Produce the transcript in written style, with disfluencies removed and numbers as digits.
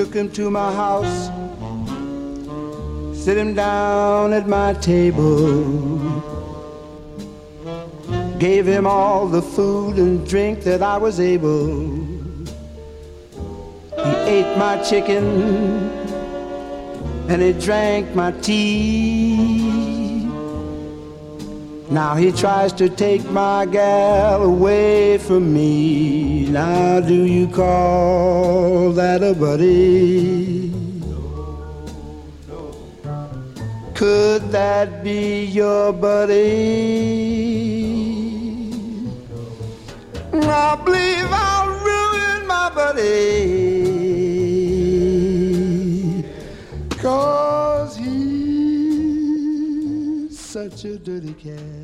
took him to my house, sit him down at my table, gave him all the food and drink that I was able. He ate my chicken and he drank my tea. Now he tries to take my gal away from me. Now do you call that a buddy? Could that be your buddy? I believe I'll ruin my buddy, 'cause he's such a dirty cat.